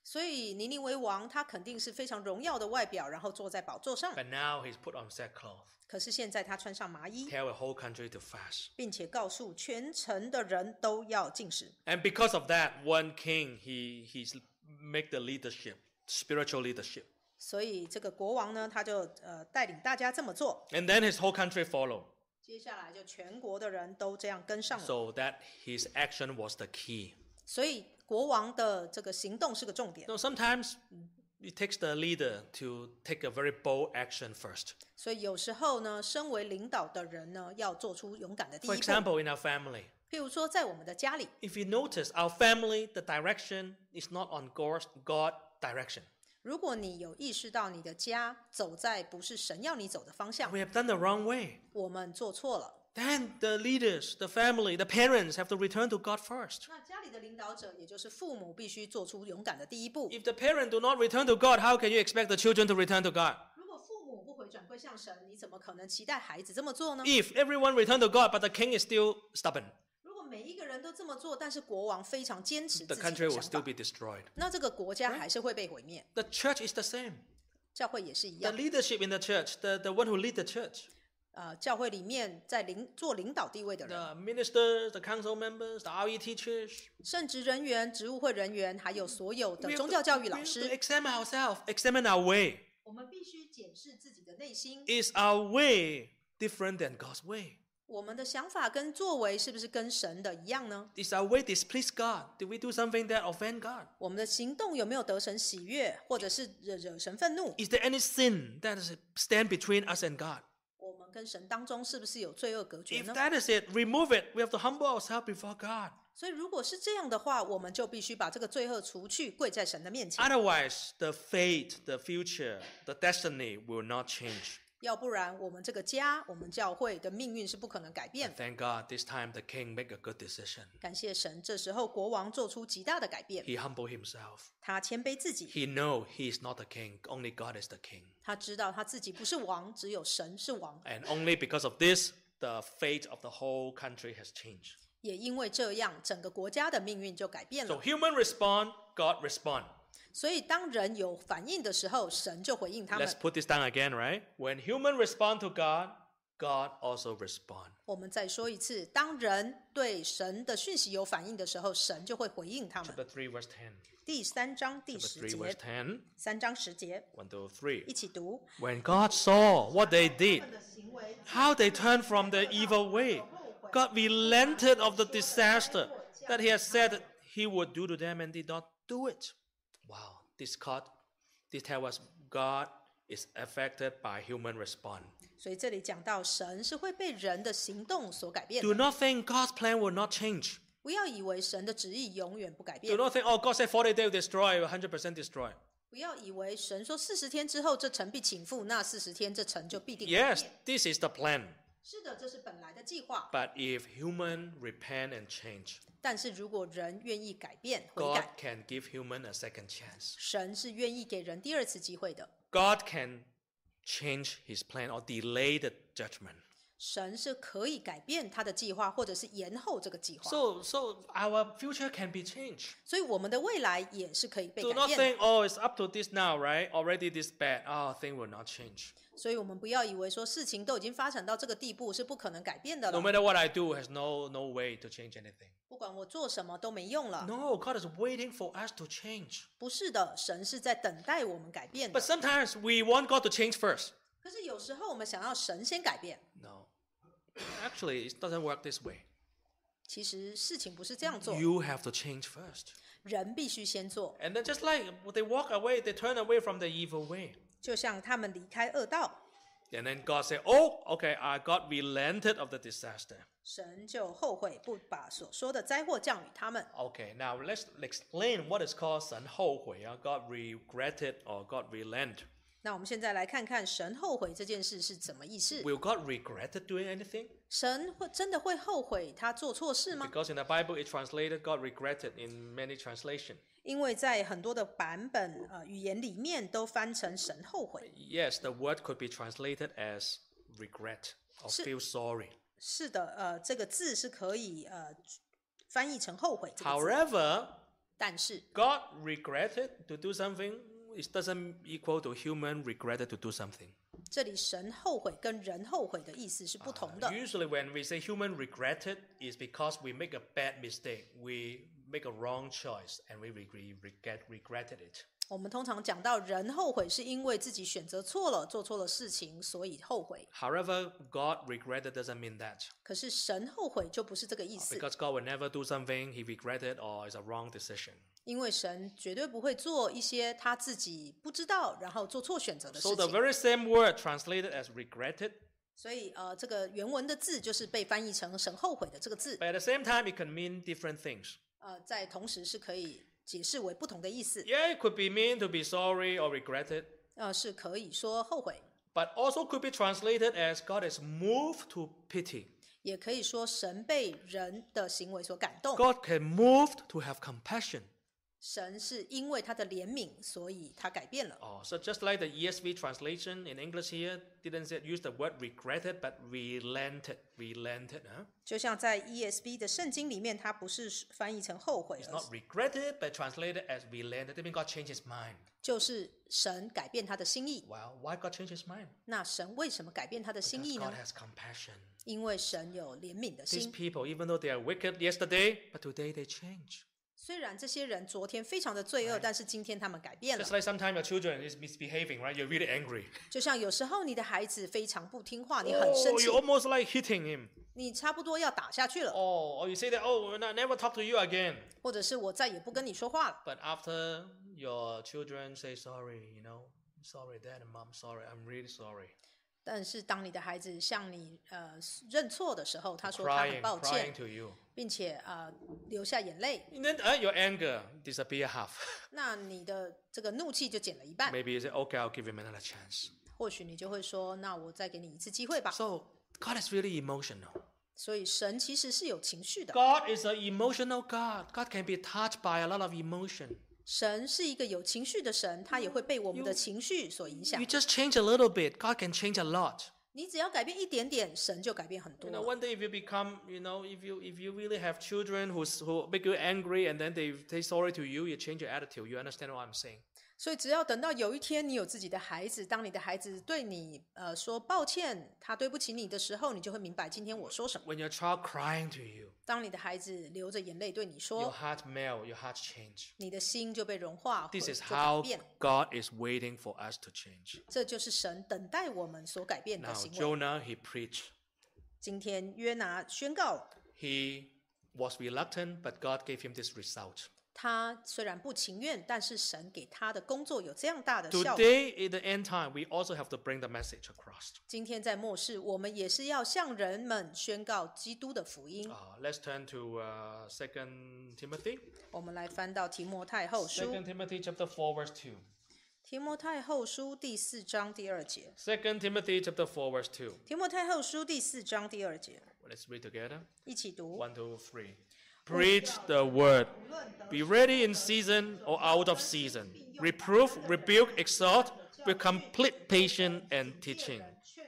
所以尼尼微王他肯定是非常荣耀的外表，然后坐在宝座上。 But now he's put on sackcloth, 可是现在他穿上麻衣， tell the whole country to fast. 并且告诉全城的人都要禁食。 And because of that, one king, he he's make the leadership, spiritual leadership. 所以这个国王呢，他就呃带领大家这么做。 And then his whole country followed. 接下来就全国的人都这样跟上了。 So that his action was the key. 所以国王的这个行动是个重点。 So sometimes it takes the leader to take a very bold action first. 所以有时候呢，身为领导的人呢，要做出勇敢的第 For 一步。 example, in our family, 譬如说，在我们的家里， if you notice, our family, the direction is not on God's God direction. 如果你有意识到你的家走在不是神要你走的方向， We have done the wrong way. 我们做错了。 Then the leaders, the family, the parents have to return to God first. 那家里的领导者，也就是父母，必须做出勇敢的第一步。 If the parent do not return to God, how can you expect the children to return to God? 如果父母不回转归向神，你怎么可能期待孩子这么做呢？ If everyone return to God, but the king is still stubborn, 如果每一个人都这么做，但是国王非常坚持 the 自己 country 的 will 想 still 法， be destroyed. 那这个国家还是会被毁灭。 The church is the same. 教会也是一 The 样， leadership in the church, the, the one who lead the church, 呃，教会里面在领做领导地位的人， the ministers, the council members, the R E teachers, 圣职人员、职务会人员，还有所有 we 的 have 宗 to, 教教育 we 老 have to 师， examine ourselves, examine our way. 我们必须检视自己的内心， Is our way different than God's way? 我们的想法跟作为是不是跟神的一样呢？ Is our way displease God? Did we do something that offend God? 我们的行动有没有得神喜悦，或者是惹惹神愤怒？ Is there any sin that is stand between us and God? 我们跟神当中是不是有罪恶隔绝 If 呢？ that is it, remove it. We have to humble ourselves before God. 所以如果是这样的话，我们就必须把这个罪恶除去，跪在神的面前。 Otherwise, the fate, the future, the destiny will not change. 要不然，我们这个家，我们教会的命运是不可能改变 And 的。 thank God, this time the king make a good decision. 感谢神，这时候国王做出极大的改变， He humble himself. 他谦卑自己， He know he is not the king. Only God is the king. 他知道他自己不是王，只有神是王。 And only because of this, the fate of the whole country has changed. 也因为这样，整个国家的命运就改变 So 了。 human respond, God respond. 所以，当人有反应的时候，神就回应他们 Let's。put this down again, right? When human respond to God, God also respond. 我们再说一次，当人对神的讯息有反应的时候，神就会回应他们。 Chapter three, verse ten. 第三章第 Chapter 十 three, verse 节， ten. 三章十节， One, two, three. 一起读。 When God saw what they did, 他们的行为 how they turned from the evil way, God relented of the disaster that he had said he would do to them and did not do it. Wow, this caught, this tells us God is affected by human response. 所以这里讲到，神是会被人的行动所改变 Do 的。 not think God's plan will not change. 不要以为神的旨意永远不改 Do 变。 not think, oh, God said forty days will destroy, one hundred percent destroy. 不要以为神说四十天之后这城必倾覆，那四十天这城就必定毁 Yes, 灭。 this is the plan. 是的，这是本来的计划。 But if human repent and change, 但是如果人愿意改变悔 God 改， can give human a second chance. 神是愿意给人第二次机会的。 God can change his plan or delay the judgment. 神是可以改变他的计划，或者是延后这个计划。 So, so our future can be changed. 所以我们的未来也是可以被 Do 改 not 变的。 think, oh, it's up to this now, right? Already this bad. Oh, thing will not change. 所以我们不要以为说事情都已经发展到这个地步是不可能改变的 No 了。 matter what I do, has no no way to change anything. 不管我做什么都没用了。 No, God is waiting for us to change. 不是的，神是在等待我们改变 But 的。 sometimes we want God to change first. 可是有时候我们想要神先改变， No. Actually, it doesn't work this way. 其实事情不是这样做， You have to change first. 人必须先做。 And then just like they walk away, they turn away from the evil way. 就像他们离开恶道， And then God said, oh, okay, I got relented of the disaster. 神就后悔，不把所说的灾祸降与他们。 Okay, now let's explain what is called 神后悔, uh, God regretted or God relent. 那我们现在来看看神后悔这件事是怎么意思。 Will God regretted doing anything? 神会真的会后悔他做错事吗？ Because in the Bible it translated God regretted in many translations. 因为在很多的版本呃语言里面都翻成神后悔。 Yes, the word could be translated as regret or 是- feel sorry. 是的，呃，这个字是可以呃翻译成后悔这个字。 However, 但是 God regretted to do something. It doesn't equal to human regretted to do something. 这里神后悔跟人后悔的意思是不同的。 Usually when we say human regretted is because we make a bad mistake. We make a wrong choice and we regret, regretted it. 我们通常讲到人后悔是因为自己选择错了，做错了事情，所以后悔。 However, God regretted doesn't mean that. 可是神后悔就不是这个意思。 Because God will never do something he regretted or is a wrong decision. 因为神绝对不会做一些他自己不知道，然后做错选择的事 So the 情。 very same word translated as regretted, 所以呃，这个原文的字就是被翻译成神后悔的这个字。 but at the same time it can mean different things. 呃，在同时是可以解释为不同的意思。 Yeah, it could be mean to be sorry or regretted, 呃，是可以说后悔， but also could be translated as God is moved to pity. 也可以说神被人的行为所感动。 God can move to have compassion. 神是因为他的怜悯，所以他改变了。 Oh, so just like the E S V translation in English here didn't say, use the word regretted, but relented, relented. Huh? 就像在 E S V 的圣经里面，它不是翻译成后悔， It's 而 not regretted, but translated as relented. That means God changed his mind. 就是神改变他的心意。 Well, why God changed his mind? 那神为什么改变他的心 Because 意 God 呢？ has compassion. 因为神有怜悯的 These 心。 people, even though they are wicked yesterday, but today they change. 虽然这些人昨天非常的罪恶，但是今天他们改变了 Just。like sometimes your children is misbehaving, right? You're really angry. 就像有时候你的孩子非常不听话，你很 Oh, 生气 you，almost like hitting him. 你差不多要打下去了， Oh, or you say that, oh, I never talk to you again. 或者是我再也不跟你说话了。 But after your children say sorry, you know, sorry, dad and mom, sorry, I'm really sorry. 但是当你的孩子向你呃认错的时候，他说他 Crying, 很抱 crying 歉， to you. 并且呃流下眼泪， And then uh, your anger disappear half. 那你的这个怒气就减了一半。 Maybe you say, okay, I'll give him another chance. 或许你就会说，那我再给你一次机会吧。 So God is really emotional. 所以神其实是有情绪的， God is an emotional God. God can be touched by a lot of emotion. 神是一个有情绪的神，他也会被我们的情绪所影响 You。just change a little bit, God can change a lot. 你只要改变一点点，神就改变很多 You know, 了。 one day if you become, you know, if you if you really have children who's, who make you angry and then they say sorry to you, you change your attitude. You understand what I'm saying? 所以只要等到有一天你有自己的孩子，当你的孩子对你呃说抱歉，他对不起你的时候，你就会明白今天我说什么。 When your child crying to you, 当你的孩子流着眼泪对你 your 说， heart melt, your heart change. 你的心就被融化，或 This 者 is 就改 how 变。 God is waiting for us to change. 这就是神等待我们所改变的 Now, 行为。 Jonah, he preached. 今天约拿宣告了， He was reluctant, but God gave him this result. 他虽然不情愿，但是神给他的工作有这样大的效果。 Today, in the end time, we also have to bring the message across. 今天在末世，我们也是要向人们宣告基督的福音。 Uh, let's turn to uh, Second Timothy. 我们来翻到提摩太后书， Second Timothy chapter four, verse two. 提摩太后书第四章第二节。 Second Timothy chapter four, verse two. 提摩太后书第四章第二节， Let's read together. 一起读。 One, two, three. Preach the word. Be ready in season or out of season. Reproof, rebuke, exhort with complete patience and teaching.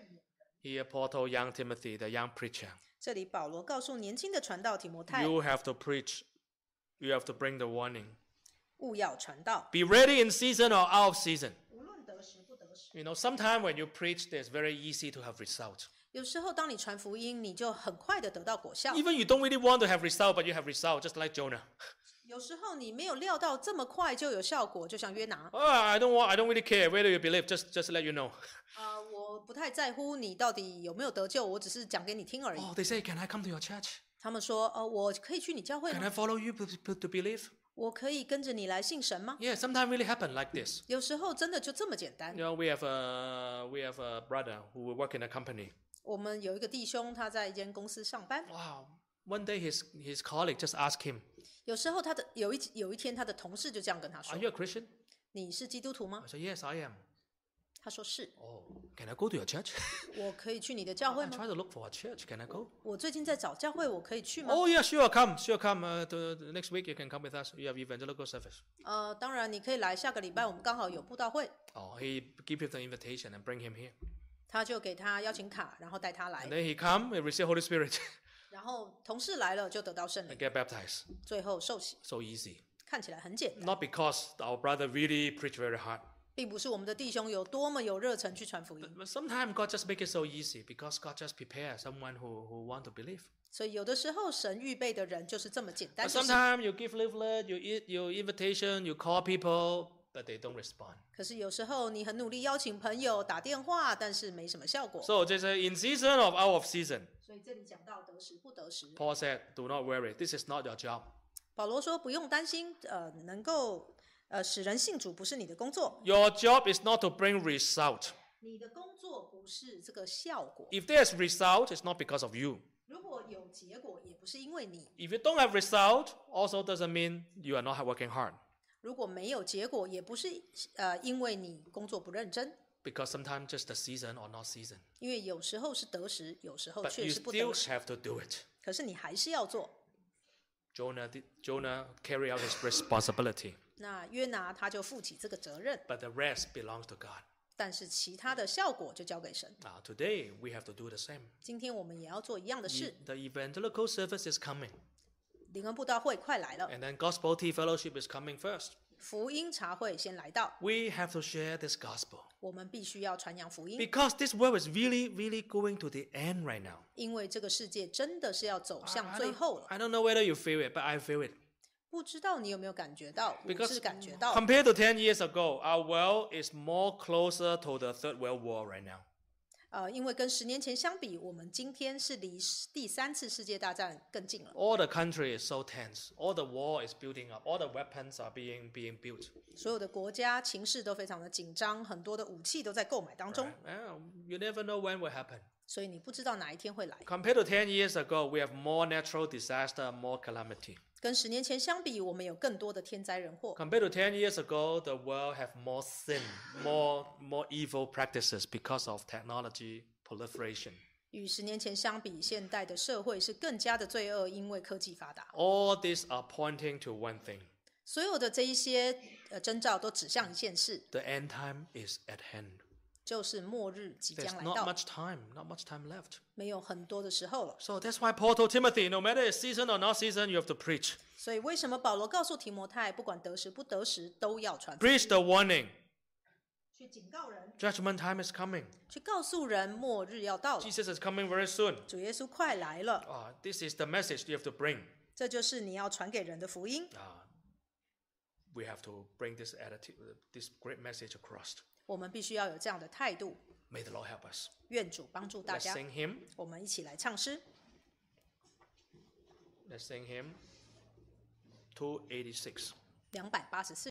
Here, Paul told young Timothy, the young preacher, 这里保罗告诉年轻的传道提摩太， you have to preach. You have to bring the warning. 务要传道， Be ready in season or out of season. 无论得时不得时。 You know, sometimes when you preach, it's very easy to have result. 有时候当你传福音，你就很快的得到果效。 Even you don't really want to have result, but you have result, just like Jonah. 有时候你没有料到这么快就有效果，就像约拿。 Oh, I don't want. I don't really care whether you believe. Just, just let you know. 啊、我不太在乎你到底有没有得救，我只是讲给你听而已。 Oh, they say, can I come to your church? 他们说，呃，我可以去你教会 Can 吗？ I follow you to, to, to believe? 我可以跟着你来信神吗？ Yeah, sometimes really happen like this. 有时候真的就这么简单 You。know, we have a we have a brother who will work in a company. 我们有一个弟兄，他在一间公司上班。 Wow. One day his his colleague just asked him, 有时候他的有一有一天，他的同事就这样跟他 "Are 说 you a Christian?" 你是基督徒吗 I？" said, "Yes, I am." 他说是。 "Oh, can I go to your church?" 我可以去你的教会 "I'm 吗？ trying to look for a church. Can I go?" 我最近在找教会，我可以去吗？ "Oh, yeah, sure, come, sure, come. Uh, to, to next week you can come with us. You have evangelical service." 呃，当然你可以来，下个礼拜我们刚好有布道会。 Oh, he give him the invitation and bring him here. 他就给他邀请卡，然后带他来 And，then he come and receive Holy Spirit 然后同事来了就得到圣 and 灵， get baptized. 最后受洗， So easy. 看起来很简单， Not because our brother really preached very hard. 并不是我们的弟兄有多么有热忱去传福音。 But sometimes God just make it so easy because God just prepare someone who, who want to believe. 所以有的时候神预备的人就是这么简单 But 的事。 sometimes you give leaflet, you eat your invitation, you call people, but they don't respond. 可是有时候你很努力邀请朋友打电话，但是没什么效果。 So just in season or out of season, 所以这里讲到得时不得时， Paul said, do not worry, this is not your job. 保罗说不用担心，呃，能够呃使人信主不是你的工作， Your job is not to bring result. 你的工作不是这个效果。 If there's result, it's not because of you. 如果有结果，也不是因为你； If you don't have result, also doesn't mean you are not working hard. 如果没有结果，也不是呃因为你工作不认真。 Because sometimes just the season or not season. 因为有时候是得时，有时候 But 却 you 是不 still 得时。 have to do it. 可是你还是要做。 Jonah, did, Jonah carried out his responsibility. 那约拿他就负起这个责任， But the rest belongs to God. 但是其他的效果就交给神。 Now, today, we have to do the same. 今天我们也要做一样的 E- 事。 The evangelical service is coming. 灵恩布道会快来了， And then gospel tea fellowship is coming first. 福音茶会先来到， We have to share this gospel. 我们必须要传扬福音， Because this world is really, really going to the end right now. 因为这个世界真的是要走 I, 向 I 最 don't, 后了。 I don't know whether you feel it, but I feel it. 不知道你有没有感觉到？我 Because 是感觉到， compared to ten years ago, our world is more closer to the Third World War right now. 呃，因为跟十年前相比，我们今天是离第三次世界大战更近了。 All the country is so tense. All the war is building up. All the weapons are being being built. 所有的国家情势都非常的紧张，很多的武器都在购买当中， Well, you never know when will happen. 所以你不知道哪一天会来。 Compared to ten years ago, we have more natural disaster, more calamity. 跟十年前相比，我们有更多的天灾人祸。 Compared to ten years ago, the world have more sin, more more evil practices because of technology proliferation. 与十年前相比，现代的社会是更加的罪恶，因为科技发达。 All these are pointing to one thing. 所有的这一些呃征兆都指向一件事， The end time is at hand. 就是末日即 There's 将来 not 到， much time, not much time left. 没有很多的时候了。 So that's why Paul told Timothy, no matter it's season or not season, you have to preach. 所以为什么保罗告诉提摩太，不管得时不得时，都要传福音， Preach the warning. 去警告人， Judgment time is coming. 去告诉人末日要到了， Jesus is coming very soon. 主耶稣快来了。 Ah, this is the message you have to bring. 这就是你要传给人的福音。 Ah, we have to bring this attitude, this great message across. 我们必须要有这样的态度。 May the Lord help us. 愿主帮助大 Let's 家。 sing hymn. 我们一起来唱诗。 Let's sing hymn two eighty-six. 两百八十四